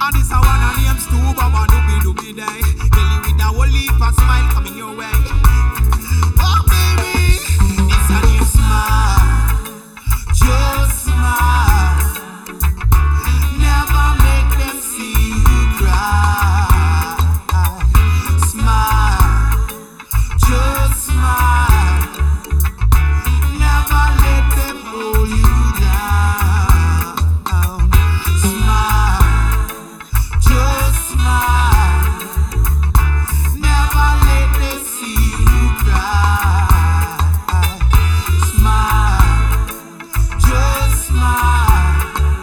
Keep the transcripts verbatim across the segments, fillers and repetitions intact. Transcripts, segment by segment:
And this a one and name's two, Baba Doobie Doobie Day. Tell you with a whole heap of smile coming your way. Oh baby, it's a new smile. Just smile. Never make them see you cry. Smile. Just smile. Never let them hold you down. Smile. Just smile. Never let them see you cry. Smile. Just smile.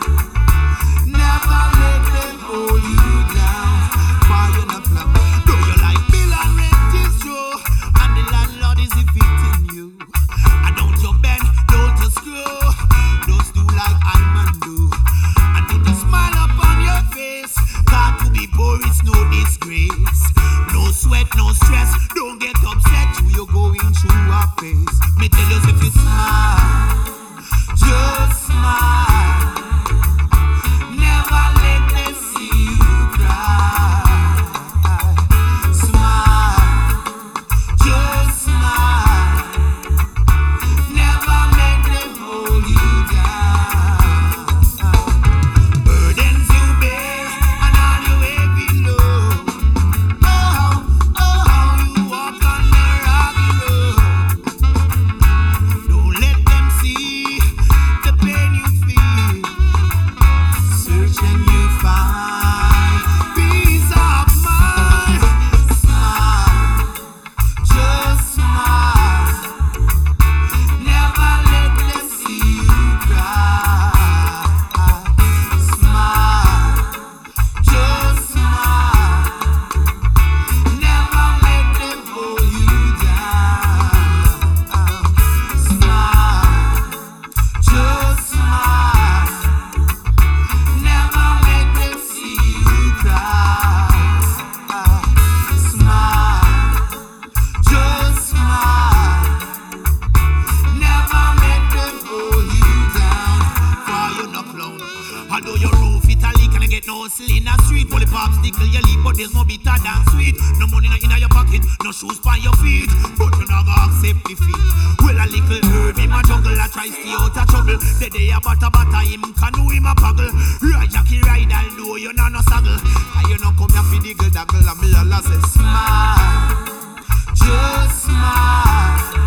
Never let them hold you down. Why you not plan? Do you like bill and rent is true, and the landlord is evicting you? And don't you bend, don't you screw. Just do like I man do, and put a smile upon your face. Got to be poor, it's no disgrace. No sweat, no stress. Don't get upset when you're going through a phase. Me tell you if you smile, just smile. Never let them see you cry. Smile, just smile. Never make them hold you down. Burdens you bear and all you heavy load. Oh, oh, how you walk on the rocky road. Don't let them see the pain you feel. Search and you find peace of mind. Smile, just smile. Never let them see you cry. Smile, just smile. Never let them hold you down. Smile, just smile. Never make them see you cry. Smile, just smile. Never make them hold you down. For you no clown. Although your roof it a leak and I get no hustle in the street. Only popsicle you leak, but there's no bitter than sweet. No money in your pocket, no shoes on your feet. But you not gonna accept defeat. Well a little herb in my jungle, I try stay out of trouble. The day a butter butter him canoe him a puggle. Right Jackie ride although you not no saddle. And you not come here for diggle daggle and me all say smile, just smile.